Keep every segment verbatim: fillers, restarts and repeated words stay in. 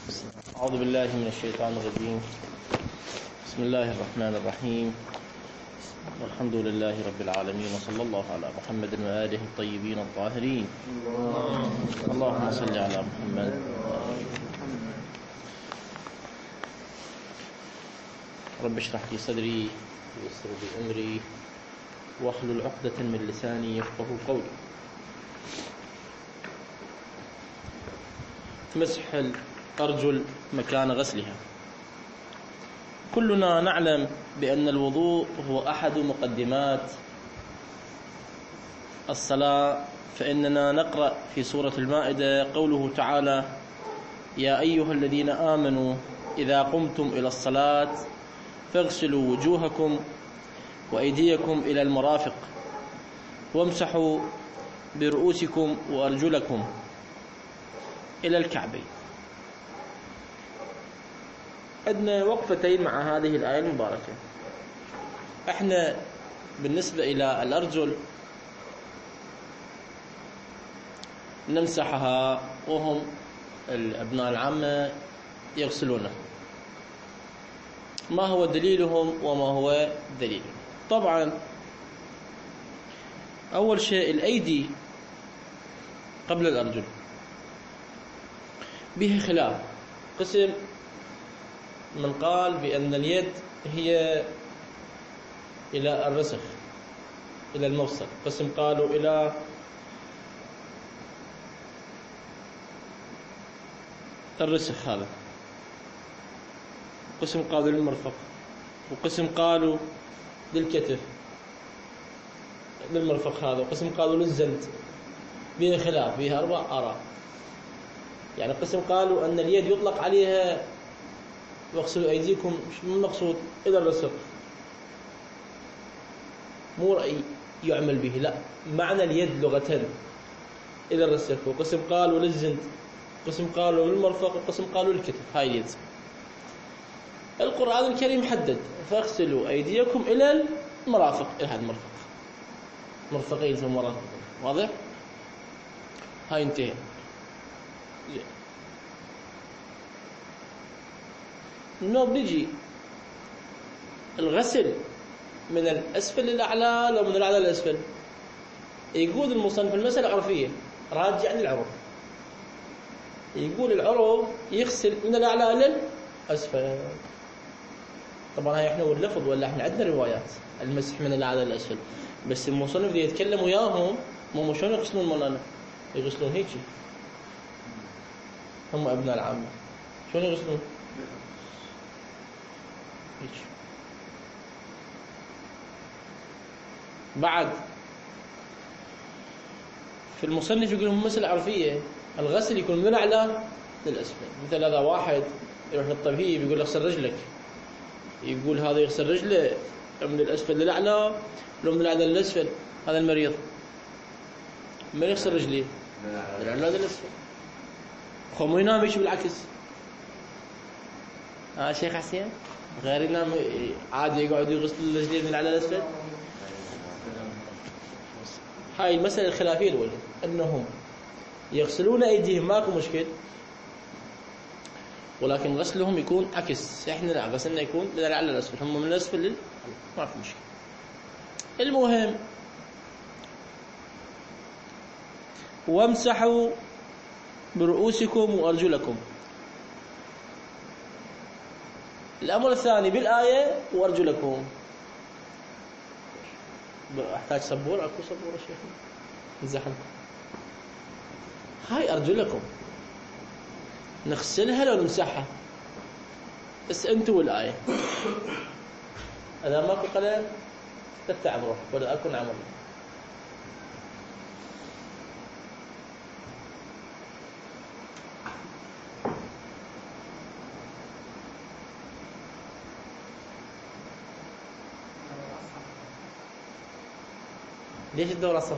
أعوذ بالله من الشيطان الرجيم. بسم الله الرحمن الرحيم. والحمد لله رب العالمين، وصلى الله على محمد وآله الطيبين الطاهرين. اللهم صل على محمد. رب اشرح لي صدري ويسر لي أمري واحلل عقدة من لساني يفقه قولي. مسح الأرجل مكان غسلها. كلنا نعلم بأن الوضوء هو أحد مقدمات الصلاة، فإننا نقرأ في سورة المائدة قوله تعالى: يا أيها الذين آمنوا إذا قمتم إلى الصلاة فاغسلوا وجوهكم وأيديكم إلى المرافق وامسحوا برؤوسكم وأرجلكم إلى الكعبين. عندنا وقفتين مع هذه الآية المباركة. احنا بالنسبة إلى الأرجل نمسحها وهم الأبناء العامة يغسلونها. ما هو دليلهم وما هو دليلهم؟ طبعا أول شيء الأيدي قبل الأرجل به خلاف. قسم من قال بأن اليد هي إلى الرسخ إلى المفصل، قسم قالوا إلى الرسخ هذا، قسم قالوا للمرفق، وقسم قالوا للكتف للمرفق هذا، وقسم قالوا للزند. بها خلاف، بها أربع آراء. يعني قسم قالوا أن اليد يطلق عليها واغسلوا أيديكم، مو المقصود إلى الرسق، مو رأي يعمل به، لا، معنى اليد لغة إلى الرسق. وقسم قالوا للزند، قسم قالوا للمرفق، وقسم قالوا للكتف. هاي اليد. القرآن الكريم حدد: فاغسلوا أيديكم إلى المرافق، إلى هذا المرفق، مرفقين ثم مرافق. واضح؟ هاي انتهى. نو بنجي الغسل من الأسفل للأعلى لو من الأعلى للأسفل. يقول المصنف المسألة عرفية، راجع للعرف. يقول العرف يغسل من الأعلى للأسفل. طبعا هاي احنا واللفظ، ولا احنا عندنا روايات المسح من الأعلى للأسفل، بس المصنف اللي يتكلم وياهم مو شلون يغسلون مولانا، يغسلون هيجي. هم أبناء العامة شلون يغسلون؟ هيك. بعد في المصنف يقول مسألة عرفية، الغسل يكون من الأعلى للأسفل. مثل هذا واحد يروح للطبيب يقول اغسل رجلك، يقول هذا يغسل رجله من الأسفل للأعلى لو من الأعلى للأسفل. هذا المريض من يغسل رجليه؟ من الأعلى للأسفل. خو مو ينام يمشي بالعكس. ها شيخ حسين غير ينام عادي يقعد يغسل رجليه من الأعلى للأسفل. هاي المسألة الخلافية الأولى، أنهم يغسلون أيديهم ماكو مشكل، ولكن غسلهم يكون عكس. احنا لا، غسلنا يكون من الأعلى للأسفل، هم من الأسفل لل ماكو مشكل. المهم وامسحوا برؤوسكم وأرجلكم. الأمر الثاني بالآية وأرجلكم. أحتاج سبورة؟ أكو سبورة شيخ نزحلكم. هاي أرجلكم نغسلها لو نمسحها؟ بس أنتوا والآية. إذا ماكو قلم تتعب روحك ولا أكون عمل. ليش الدورة صفر؟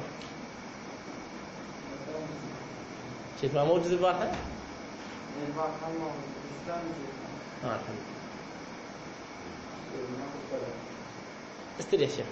شيء ما موجود البارحة؟ البارحة موجود. آه الحمد لله. استريح شيخ.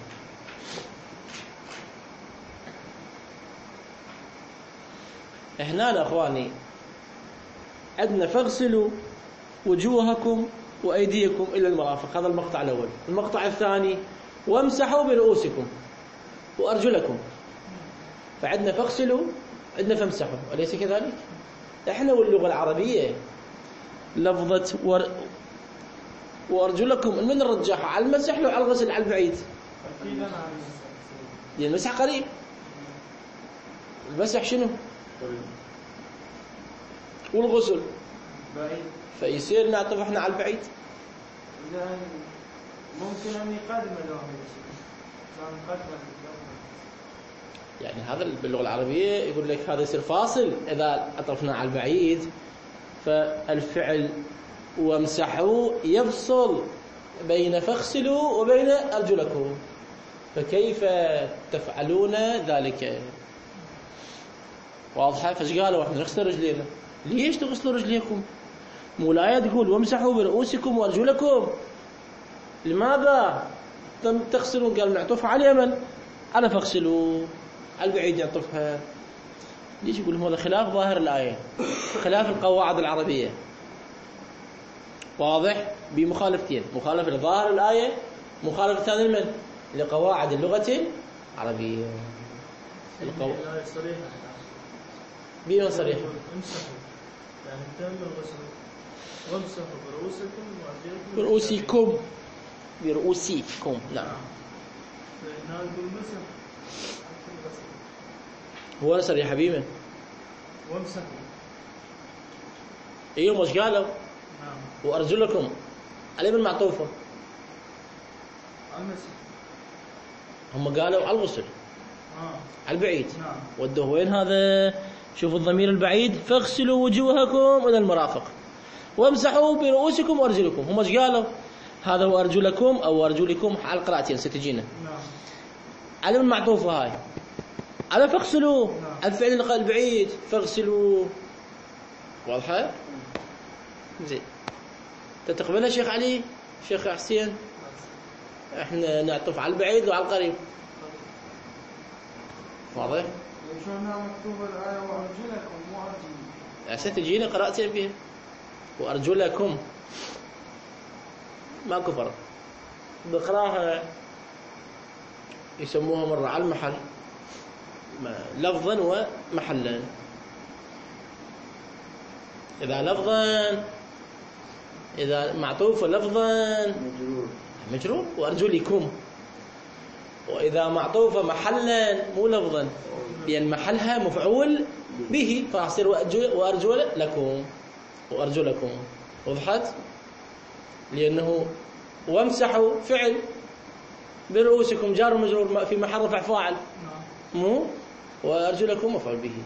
هنا اخواني عندنا فاغسلوا وجوهكم وأيديكم إلى المرافق، هذا المقطع الأول. المقطع الثاني وامسحوا برؤوسكم وأرجلكم. فعندنا فاغسلوا، عندنا فامسحوا، أليس كذلك؟ إحنا واللغة العربية لفظة ور... وأرجلكم من نرجحها على المسح لو على الغسل على البعيد؟ يعني المسح قريب، المسح شنو؟ والغسل بعيد، فيصير نعطف احنا على البعيد. ممكن أن يقدم له يعني هذا باللغة العربية يقول لك هذا يصير فاصل إذا عطفنا على البعيد، فالفعل وامسحوا يفصل بين فاغسلوا وبين أرجلكم، فكيف تفعلون ذلك؟ واضحة؟ فايش قالوا احنا نغسل رجلينا؟ ليش تغسلوا رجليكم؟ مو الآية تقول وامسحوا برؤوسكم وأرجلكم؟ لماذا تغسلون؟ قال نعطفها على اليمن، على فاغسلوا على البعيد نعطفها. ليش يقول هذا خلاف ظاهر الآية، خلاف القواعد العربية؟ واضح؟ بمخالفتين، مخالفة لظاهر الآية، مخالفة ثانية لمن؟ لقواعد اللغة العربية. القو... الآية صريحة بما صريحة يعني تم الغسل وامسحوا برؤوسكم وأرجلكم برؤوسكم برؤوسكم. نعم. فإنها بالمسح هو صريحة بما وامسحوا. ايوه مش قالوا؟ نعم. وأرجلكم على من معطوفة؟ على المسح. هم قالوا على الغسل. آه. على البعيد. نعم. ودوه وين هذا؟ شوفوا الضمير البعيد، فاغسلوا وجوهكم إلى المرافق وامسحوا برؤوسكم وأرجلكم. هم ايش قالوا؟ هذا وأرجلكم أو أرجلكم على القراءتين ستجينا. نعم. على من معطوفة هاي؟ على فاغسلوا. نعم. الفعل البعيد فاغسلوا. واضحة؟ زين. تتقبلها شيخ علي؟ شيخ حسين؟ احنا نعطف على البعيد وعلى القريب. واضح؟ شلونها مكتوبة الآية وأرجلكم مو أرجلكم؟ ستجينا قراءتين بها. وأرجلكم ماكو فرق. بقراها يسموها مرة على المحل لفظا ومحلا. إذا لفظا إذا معطوفة لفظا مجرور مجرور وأرجلكم، وإذا معطوفة محلا مو لفظا لأن محلها مفعول به فيصير وأرجل لكم وأرجلكم. وضحت؟ لأنه وامسحوا فعل برؤوسكم جار ومجرور في محل رفع فاعل، مو وأرجلكم مفعول به.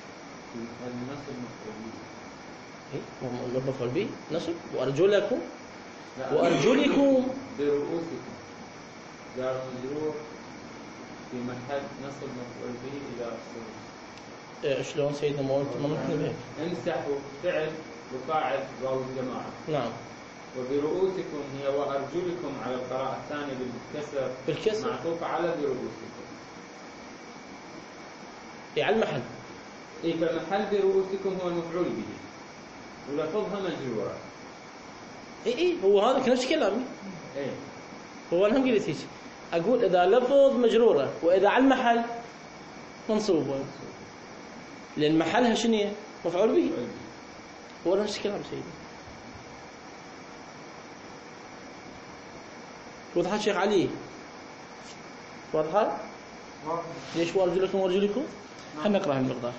النصب مفعول به نصب. وأرجلكم وأرجلكم برؤوسكم جار ومجرور في محل نصب مفعول به إذا إيه شلون سيدنا ما قلت ما نحن به؟ امسحوا فعل وفاعل واو الجماعة. نعم. وبرؤوسكم هي وأرجلكم على القراءة الثانية بالكسر بالكسر معطوفة على برؤوسكم. إيه على المحل. إيه فمحل برؤوسكم هو المفعول به ولفظها مجرورة. إيه إيه هو هذا نفس كلامي. إيه هو أنا هم قلت هيك أقول إذا لفظ مجرورة وإذا على المحل منصوبة لأن محلها شنو مفعول به. هو نفس الكلام سيدي. وضحت شيخ علي؟ واضحة؟ ليش وأرجلكم وأرجلكم؟ خلينا نقرأ المقدار.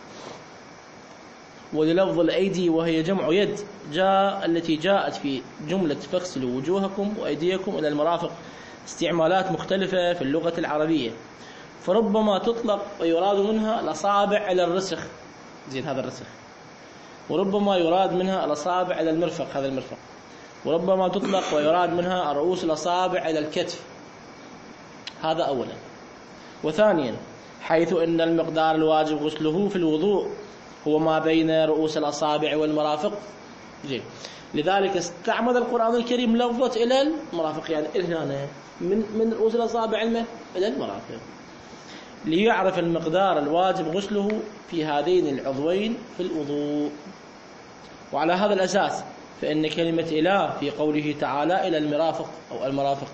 وللفظ الأيدي وهي جمع يد جاء التي جاءت في جملة فاغسلوا وجوهكم وأيديكم إلى المرافق استعمالات مختلفة في اللغة العربية، فربما تطلق ويراد منها الأصابع إلى الرسخ، زين هذا الرسخ، وربما يراد منها الأصابع إلى المرفق، هذا المرفق، وربما تطلق ويراد منها رؤوس الأصابع إلى الكتف، هذا أولا. وثانيا حيث أن المقدار الواجب غسله في الوضوء هو ما بين رؤوس الأصابع والمرافق، زين، لذلك استعمل القرآن الكريم لفظة إلى المرافق، يعني هنا من من رؤوس الأصابع إلى المرافق، ليعرف المقدار الواجب غسله في هذين العضوين في الوضوء. وعلى هذا الأساس فإن كلمة إله في قوله تعالى إلى المرافق أو المرافق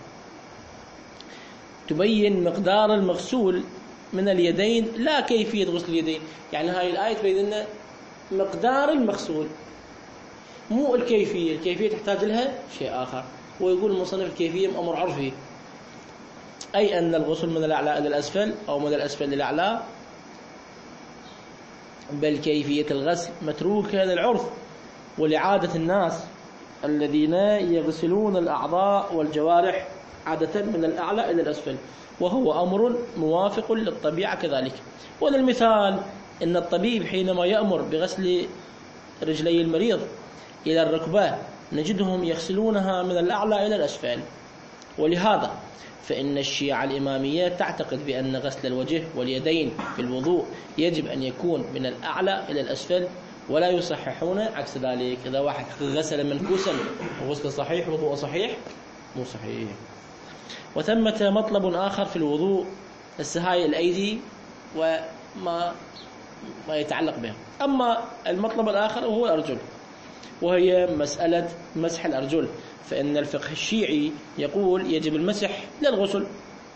تبين مقدار المغسول من اليدين لا كيفية غسل اليدين. يعني هاي الآية تبين لنا مقدار المغسول مو الكيفية، الكيفية تحتاج لها شيء آخر. ويقول المصنف الكيفية أمر عرفي، أي أن الغسل من الأعلى إلى الأسفل أو من الأسفل إلى الأعلى، بل كيفية الغسل متروكة للعرف ولعادة الناس الذين يغسلون الأعضاء والجوارح عادة من الأعلى إلى الأسفل، وهو أمر موافق للطبيعة كذلك. وللمثال إن الطبيب حينما يأمر بغسل رجلي المريض إلى الركبة نجدهم يغسلونها من الأعلى إلى الأسفل. ولهذا فإن الشيعة الإمامية تعتقد بأن غسل الوجه واليدين في الوضوء يجب أن يكون من الأعلى إلى الأسفل، ولا يصححون عكس ذلك. إذا واحد غسل منكوسا وغسل صحيح وضوء صحيح مو صحيح. وثمة مطلب آخر في الوضوء السهاي الأيدي وما ما يتعلق بها. أما المطلب الآخر وهو الأرجل، وهي مسألة مسح الأرجل، فإن الفقه الشيعي يقول يجب المسح للغسل،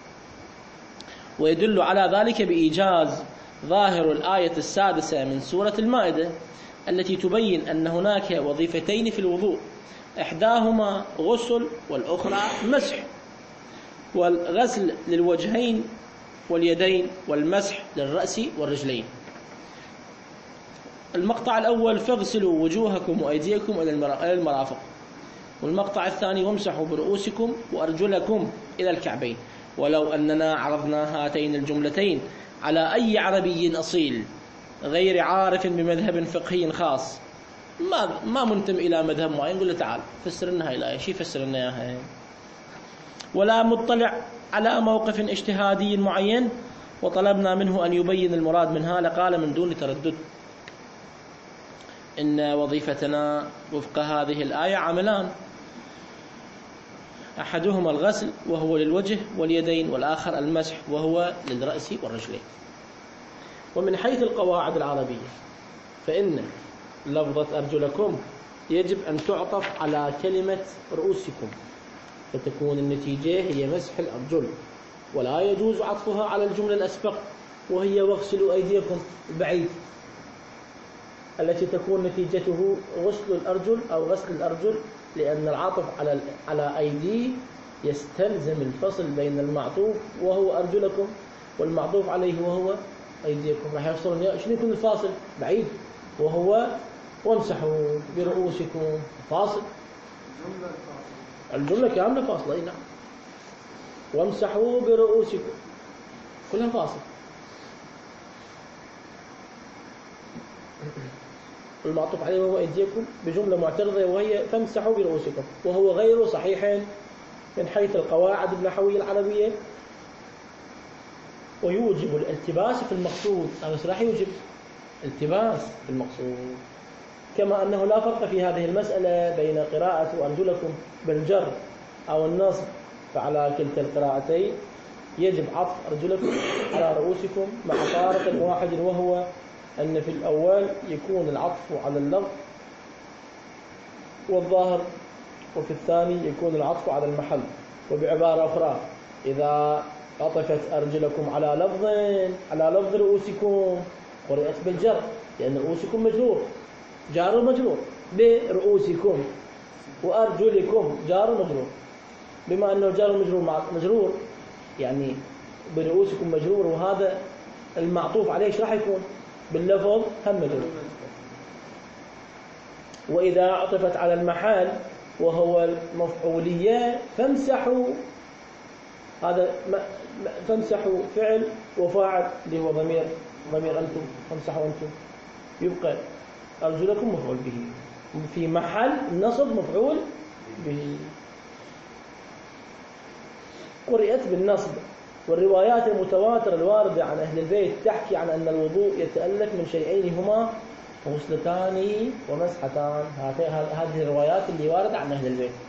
ويدل على ذلك بإيجاز ظاهر الآية السادسة من سورة المائدة التي تبين أن هناك وظيفتين في الوضوء، إحداهما غسل والأخرى مسح، والغسل للوجهين واليدين والمسح للرأس والرجلين. المقطع الأول فاغسلوا وجوهكم وأيديكم إلى المرافق، والمقطع الثاني وامسحوا برؤوسكم وأرجلكم إلى الكعبين. ولو أننا عرضنا هاتين الجملتين على أي عربي أصيل غير عارف بمذهب فقهي خاص ما ما منتم إلى مذهب معين، نقول له تعال فسر لنا هاي الآية، شي فسر لنا إياها، ولا مطلع على موقف اجتهادي معين وطلبنا منه أن يبين المراد منها لقال من دون تردد إن وظيفتنا وفق هذه الآية عملان، أحدهما الغسل وهو للوجه واليدين، والآخر المسح وهو للرأس والرجلين. ومن حيث القواعد العربية فإن لفظة أرجلكم يجب أن تعطف على كلمة رؤوسكم، فتكون النتيجة هي مسح الأرجل، ولا يجوز عطفها على الجملة الأسبق وهي واغسلوا أيديكم البعيد، التي تكون نتيجته غسل الأرجل أو غسل الأرجل، لأن العطف على على أيدي يستلزم الفصل بين المعطوف وهو أرجلكم والمعطوف عليه وهو أيديكم، راح يفصلون. شنو يكون الفاصل؟ بعيد، وهو وامسحوا برؤوسكم فاصل، الجملة كاملة فاصلة. أي نعم، وامسحوا برؤوسكم كلها فاصل. المعطوف عليه وهو أيديكم بجملة معترضة وهي فامسحوا برؤوسكم، وهو غير صحيح من حيث القواعد النحوية العربية، ويوجب الالتباس في المقصود. هذا راح يوجب التباس في المقصود، كما أنه لا فرق في هذه المسألة بين قراءة أرجلكم بالجر أو النصب، فعلى كلتا القراءتين يجب عطف أرجلكم على رؤوسكم مع فارق واحد، وهو أن في الأول يكون العطف على اللفظ والظاهر، وفي الثاني يكون العطف على المحل. وبعبارة أخرى إذا عطفت أرجلكم على لفظ على لفظ رؤوسكم قرأت بالجر، لأن رؤوسكم مجرور جار مجرور برؤوسكم، وأرجلكم جار مجرور. بما أنه جار مجرور مجرور يعني برؤوسكم مجرور، وهذا المعطوف عليه ايش راح يكون؟ باللفظ هم مجرور. وإذا عطفت على المحل وهو المفعولية فامسحوا، هذا فامسحوا فعل وفاعل اللي هو ضمير ضمير أنتم، فامسحوا أنتم، يبقى أرجلكم مفعول به في محل نصب مفعول به، قرئت بالنصب. والروايات المتواترة الواردة عن أهل البيت تحكي عن أن الوضوء يتألف من شيئين هما غسلتان ومسحتان. هذه الروايات اللي واردة عن أهل البيت.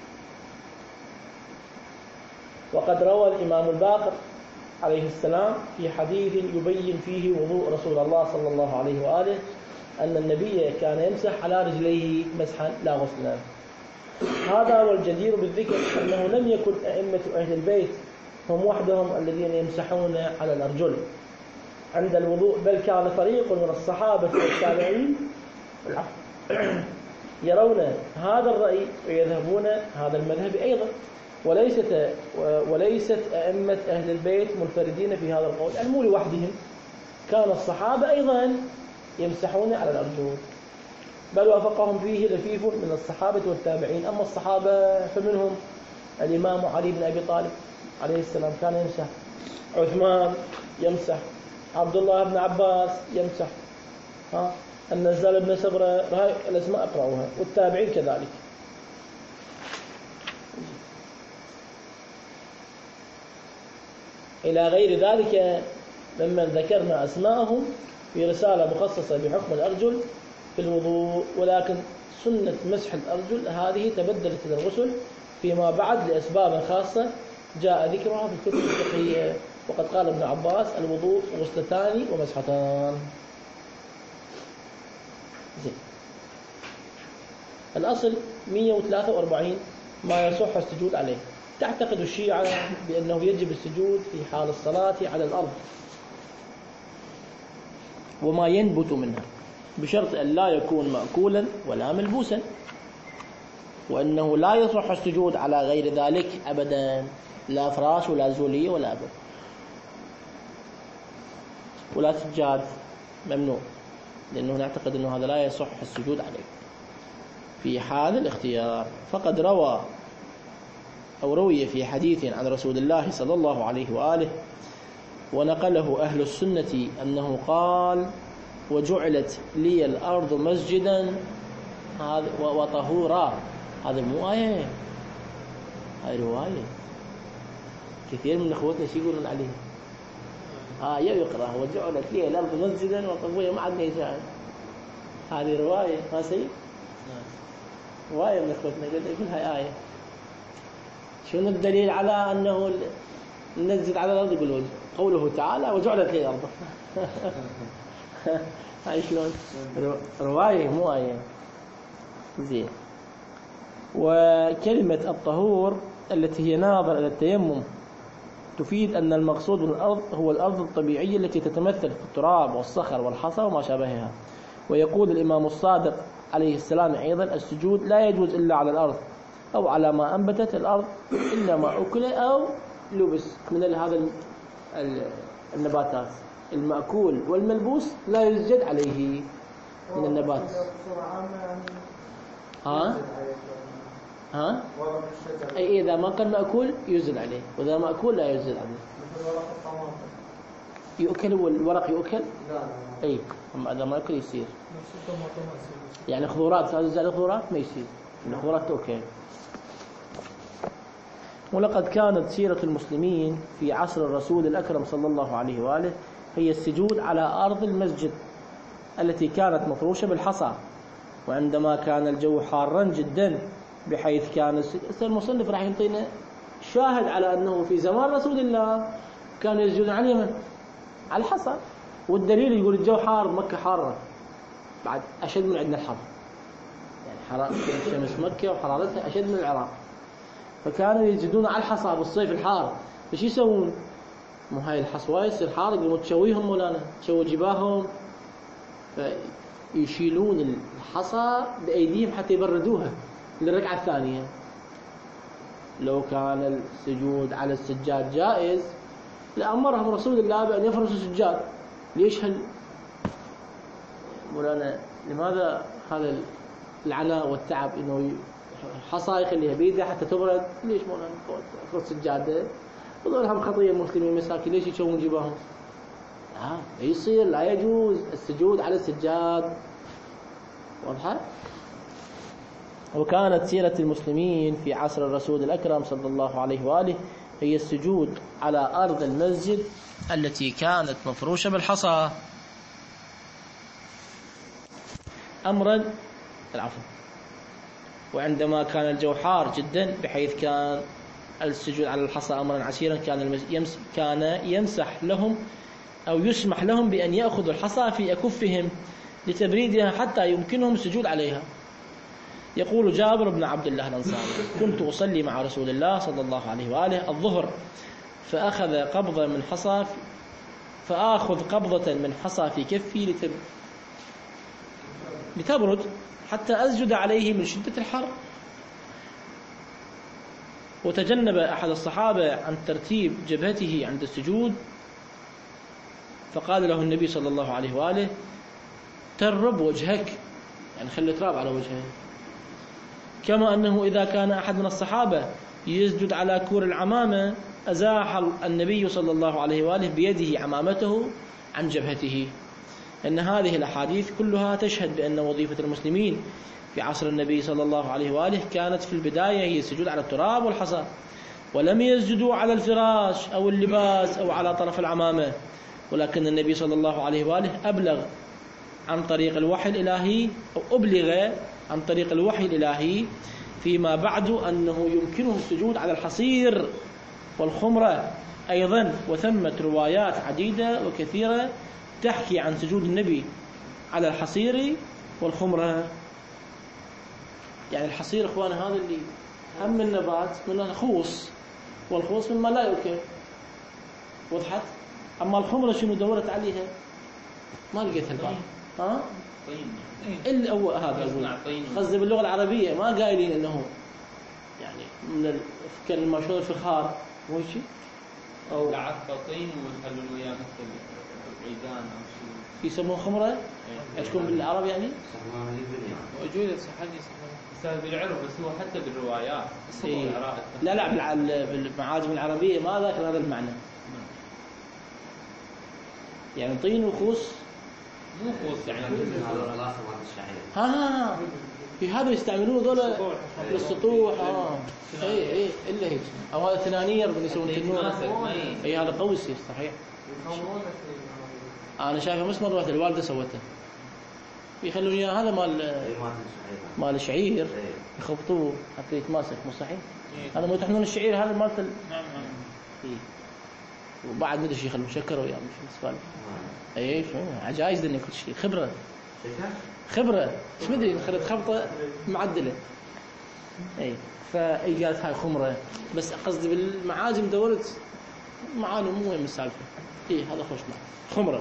وقد روى الإمام الباقر عليه السلام في حديث يبين فيه وضوء رسول الله صلى الله عليه وآله أن النبي كان يمسح على رجليه مسحا لا غسلا. هذا والجدير بالذكر أنه لم يكن أئمة أهل البيت هم وحدهم الذين يمسحون على الأرجل عند الوضوء، بل كان فريق من الصحابة والتابعين يرون هذا الرأي ويذهبون هذا المذهب أيضا، وليست وليست أئمة أهل البيت منفردين في هذا القول، يعني مو لوحدهم، كان الصحابة أيضا يمسحون على الأرجل، بل وافقهم فيه لفيف من الصحابة والتابعين. أما الصحابة فمنهم الإمام علي بن أبي طالب عليه السلام كان يمسح، عثمان يمسح، عبد الله بن عباس يمسح، ها النزال بن سبرة، هاي الأسماء أقرأوها، والتابعين كذلك. إلى غير ذلك ممن ذكرنا أسماءهم في رسالة مخصصة بحكم الأرجل في الوضوء، ولكن سنة مسح الأرجل هذه تبدلت إلى الغسل فيما بعد لأسباب خاصة جاء ذكرها في الكتب الفقهية، وقد قال ابن عباس الوضوء غسلتان ومسحتان. زين. الأصل مئة وثلاثة وأربعين ما يصح السجود عليه. تعتقد الشيعة بأنه يجب السجود في حال الصلاة على الأرض وما ينبت منها، بشرط أن لا يكون مأكولا ولا ملبوسا، وأنه لا يصح السجود على غير ذلك أبدا، لا فراش ولا زولية ولا أبد ولا سجاد، ممنوع، لأنه نعتقد أنه هذا لا يصح السجود عليه في حال الاختيار. فقد روى أو روي في حديث عن رسول الله صلى الله عليه وآله ونقله أهل السنة أنه قال: وجعلت لي الأرض مسجدا وطهورا. هذا مو آية، هذه رواية. كثير من أخوتنا شو يقولون عليها؟ آية يقرأ وجعلت لي الأرض مسجدا وطهورا، ما عندنا إشاعة. هذه رواية ما سيد؟ رواية من أخوتنا يقول هاي آية. شنو الدليل على أنه ننزل على الأرض؟ يقولون قوله تعالى وجعلت لي الأرض. هاي شلون؟ رواية مو آية. زين. وكلمة الطهور التي هي ناظر إلى التيمم تفيد أن المقصود من الأرض هو الأرض الطبيعية التي تتمثل في التراب والصخر والحصى وما شابهها. ويقول الإمام الصادق عليه السلام أيضا: السجود لا يجوز إلا على الأرض أو على ما أنبتت الأرض إلا ما أكل أو لبس من هذا النباتات. المأكول والملبوس لا يسجد عليه من النبات. ها ها أي إذا ما كان مأكول يسجد عليه، وإذا مأكول لا يسجد عليه. يؤكل والورق يؤكل؟ أي أما إذا ما يأكل يصير. يعني خضروات، هذا زي الخضروات ما يصير، الخضروات تؤكل. ولقد كانت سيرة المسلمين في عصر الرسول الأكرم صلى الله عليه وآله هي السجود على أرض المسجد التي كانت مفروشة بالحصى، وعندما كان الجو حارا جدا بحيث كان المصنف راح يعطينا شاهد على أنه في زمان رسول الله كان يسجدون على اليمن على الحصى، والدليل يقول الجو حار، مكة حارة بعد أشد من عندنا الحر، يعني حرارة شمس مكة وحرارتها أشد من العراق، فكانوا يسجدون على الحصى بالصيف الحار. فش يسوون؟ مو هاي الحصوى يصير حار، يقوموا تشويهم مولانا، تشوي جباههم، فيشيلون الحصى بأيديهم حتى يبردوها للركعة الثانية. لو كان السجود على السجاد جائز لأمرهم رسول الله بأن يفرشوا السجاد. ليش هل مولانا لماذا هذا العناء والتعب إنه حصى يخليها بيده حتى تبرد؟ ليش مولانا فرش السجادة؟ وظلهم خطية المسلمين مساكين ليش يشوون جباههم؟ آه يصير لا يجوز السجود على السجاد. واضحة؟ وكانت سيرة المسلمين في عصر الرسول الأكرم صلى الله عليه وآله هي السجود على أرض المسجد التي كانت مفروشة بالحصى أمرا العفو. وعندما كان الجو حار جدا بحيث كان السجود على الحصى أمرا عسيرا كان يمس كان يمسح لهم أو يسمح لهم بأن يأخذوا الحصى في أكفهم لتبريدها حتى يمكنهم السجود عليها. يقول جابر بن عبد الله الأنصاري: كنت أصلي مع رسول الله صلى الله عليه وآله الظهر فأخذ قبضة من حصى فآخذ قبضة من حصى في كفي لتب... لتبرد حتى أسجد عليه من شدة الحر. وتجنب أحد الصحابة عن ترتيب جبهته عند السجود، فقال له النبي صلى الله عليه وآله: ترب وجهك، يعني خلي تراب على وجهه. كما أنه إذا كان أحد من الصحابة يسجد على كور العمامة أزاح النبي صلى الله عليه وآله بيده عمامته عن جبهته. أن هذه الأحاديث كلها تشهد بأن وظيفة المسلمين في عصر النبي صلى الله عليه وآله كانت في البداية هي السجود على التراب والحصى، ولم يسجدوا على الفراش أو اللباس أو على طرف العمامة، ولكن النبي صلى الله عليه وآله أبلغ عن طريق الوحي الإلهي أو أبلغ عن طريق الوحي الإلهي فيما بعد أنه يمكنه السجود على الحصير والخمرة أيضا. وثمة روايات عديدة وكثيرة تحكي عن سجود النبي على الحصير والخمرة. يعني الحصير إخوانا هذا اللي هم من نبات من الخوص، والخوص مما لا يؤكل، وضحت. أما الخمرة شنو دورت عليها ما لقيتها البعض. ها إلا هو هذا قصدي باللغة العربية ما قايلين إنه يعني من كان المشهور الفخار مو شيء أو عفة طين ويخلون وياه مثل عيدان أو شيء يسموه خمرة. عندكم بالعرب يعني؟ موجودة صحيح صار بالعرب، بس هو حتى بالروايات إيه. لا لا بالمعاجم العربية ما ذاك هذا المعنى. يعني طين وخوص مو خوص يعني ها ها في هذا يستعملوه ذولا للسطوح. اه اي اي الا هيك، او هذا ثنانير اللي يسوون تنور. اي هذا قوي يصير صحيح. انا شايفه مش مره واحده الوالده سوته، يخلون اياه هذا مال مال الشعير يخبطوه حتى يتماسك. مو صحيح؟ هذا مو يطحنون الشعير هذا مالت. نعم نعم. وبعد مدري شيء يخلون شكر وياه مش مسفال. اي شو عجائز ذني كل شيء خبره خبره مش مدري خلت خبطه معدله. اي فاي قالت هاي خمره، بس قصدي بالمعاجم دورت معاني مو مهم السالفه. اي هذا خوش معه خمره.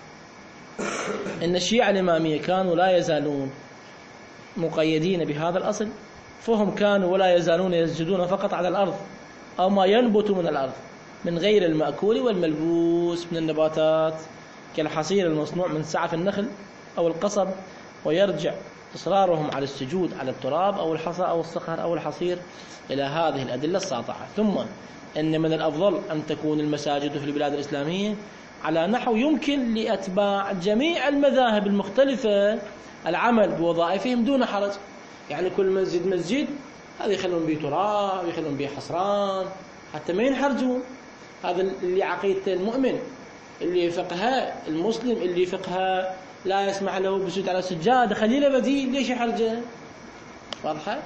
ان الشيعة الاماميه كانوا لا يزالون مقيدين بهذا الاصل، فهم كانوا ولا يزالون يسجدون فقط على الارض او ما ينبت من الارض من غير المأكول والملبوس من النباتات كالحصير المصنوع من سعف النخل أو القصب. ويرجع إصرارهم على السجود على التراب أو الحصى أو الصخر أو الحصير إلى هذه الأدلة الساطعة. ثم إن من الأفضل أن تكون المساجد في البلاد الإسلامية على نحو يمكن لأتباع جميع المذاهب المختلفة العمل بوظائفهم دون حرج. يعني كل مسجد مسجد هذا يخلون به تراب يخلون به حصران حتى ما ينحرجون. هذا اللي عقيدة المؤمن اللي فقه المسلم اللي فقه لا يسمح له بسجود على السجادة خليله بديل، ليش يحرجه؟ واضحة؟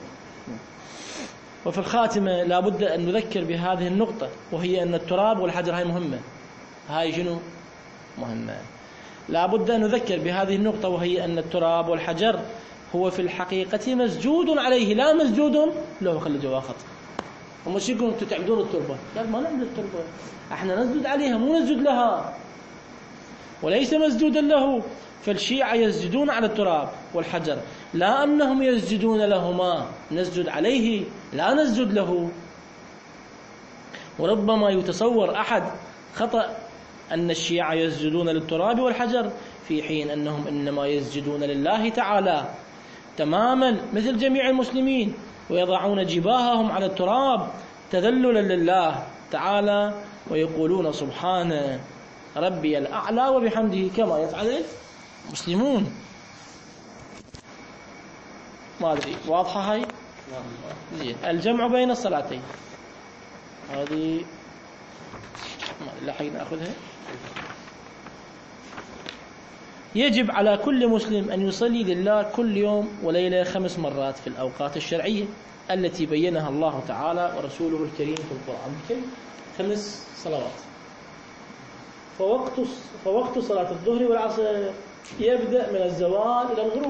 وفي الخاتمة لابد أن نذكر بهذه النقطة، وهي أن التراب والحجر هاي مهمة. هاي شنو؟ مهمة. لابد أن نذكر بهذه النقطة، وهي أن التراب والحجر هو في الحقيقة مسجود عليه لا مسجود له. خلي جوا خط. هم شو يقولون انتم تعبدون التربة؟ قال ما نعبد التربة، احنا نسجد عليها مو نسجد لها، وليس مسجودا له. فالشيعة يسجدون على التراب والحجر لا أنهم يسجدون لهما، نسجد عليه لا نسجد له. وربما يتصور أحد خطأ أن الشيعة يسجدون للتراب والحجر في حين أنهم إنما يسجدون لله تعالى تماما مثل جميع المسلمين، ويضعون جباههم على التراب تذللا لله تعالى ويقولون سبحان ربي الأعلى وبحمده كما يفعل المسلمون. ما أدري واضحة هاي؟ زين. الجمع بين الصلاتين هذه لحين نأخذها. يجب على كل مسلم أن يصلي لله كل يوم وليلة خمس مرات في الأوقات الشرعية التي بينها الله تعالى ورسوله الكريم في القرآن الكريم، خمس صلوات. فوقت فوقت صلاة الظهر والعصر يبدأ من الزوال إلى الغروب.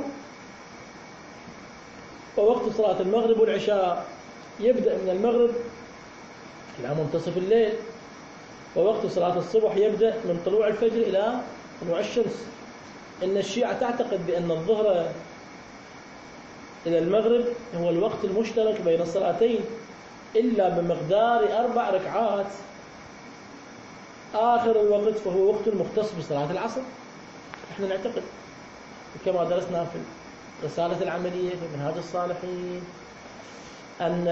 ووقت صلاة المغرب والعشاء يبدأ من المغرب إلى منتصف الليل. ووقت صلاة الصبح يبدأ من طلوع الفجر إلى طلوع الشمس. إن الشيعة تعتقد بأن الظهر إلى المغرب هو الوقت المشترك بين الصلاتين إلا بمقدار أربع ركعات. آخر الوقت فهو وقت مختص بصلاة العصر. نحن نعتقد كما درسنا في الرسالة العملية في منهاج الصالحين أن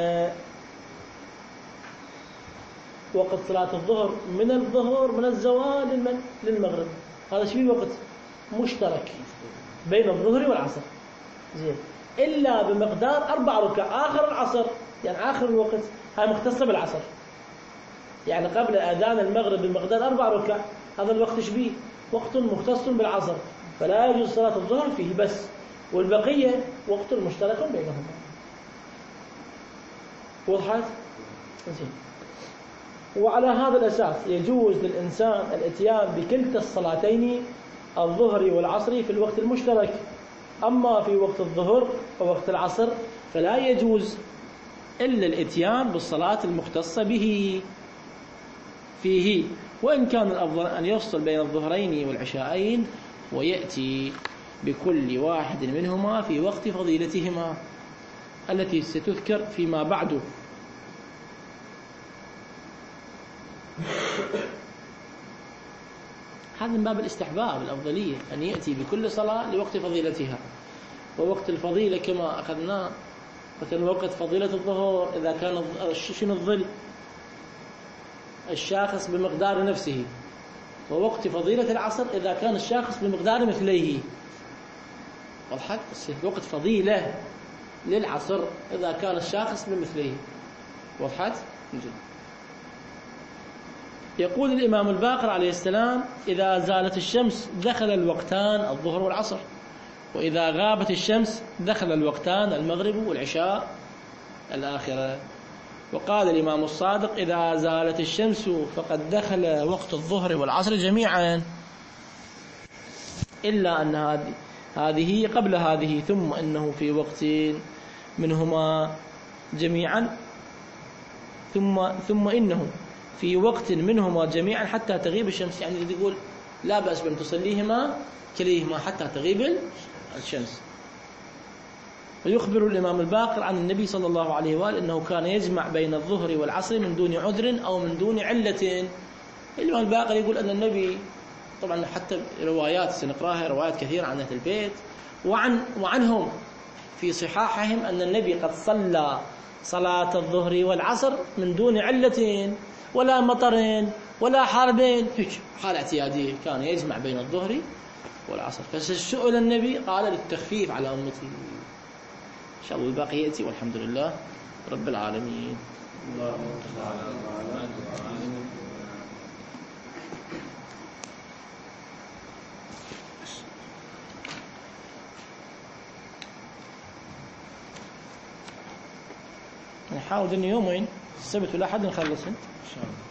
وقت صلاة الظهر من الظهر من الزوال للمغرب، هذا شيء وقت مشترك بين الظهر والعصر، زين، إلا بمقدار أربع ركع آخر العصر، يعني آخر الوقت هاي مختصة بالعصر، يعني قبل أذان المغرب بمقدار أربع ركع، هذا الوقت شبيه وقت مختص بالعصر، فلا يجوز صلاة الظهر فيه بس، والبقية وقت مشترك بينهما. وضحت؟ زين. وعلى هذا الأساس يجوز للإنسان الاتيان بكلتا الصلاتين الظهر والعصر في الوقت المشترك. أما في وقت الظهر ووقت العصر فلا يجوز إلا الاتيان بالصلاة المختصة به فيه، وإن كان الأفضل أن يفصل بين الظهرين والعشاءين ويأتي بكل واحد منهما في وقت فضيلتهما التي ستذكر فيما بعد. هذا من باب الاستحباب، الأفضلية أن يأتي بكل صلاة لوقت فضيلتها. ووقت الفضيلة كما أخذناه مثل وقت فضيلة الظهر إذا كان شنو الظل الشاخص بمقدار نفسه، ووقت فضيلة العصر إذا كان الشاخص بمقدار مثليه. وضحت؟ وقت فضيلة للعصر إذا كان الشاخص بمثليه. وضحت؟ جدا. يقول الإمام الباقر عليه السلام: إذا زالت الشمس دخل الوقتان الظهر والعصر، وإذا غابت الشمس دخل الوقتان المغرب والعشاء الآخرة. وقال الإمام الصادق: إذا زالت الشمس فقد دخل وقت الظهر والعصر جميعا، إلا أن هذه هذه قبل هذه، ثم إنه في وقت منهما جميعا ثم ثم إنه في وقت منهما جميعا حتى تغيب الشمس. يعني يقول لا بأس بأن تصليهما كليهما حتى تغيب الشمس. ويخبر الإمام الباقر عن النبي صلى الله عليه وآله أنه كان يجمع بين الظهر والعصر من دون عذر أو من دون علة. الإمام الباقر يقول أن النبي، طبعا حتى روايات سنقراها روايات كثيرة عن أهل البيت وعن وعنهم في صحاحهم أن النبي قد صلى صلاة الظهر والعصر من دون علة ولا مطر ولا حرب، حال اعتيادية كان يجمع بين الظهر والعصر. فسئل النبي قال للتخفيف على أمته. إن شاء الله الباقي يأتي، والحمد لله رب العالمين. نحاول أن يومين السبت والأحد نخلص إن شاء الله.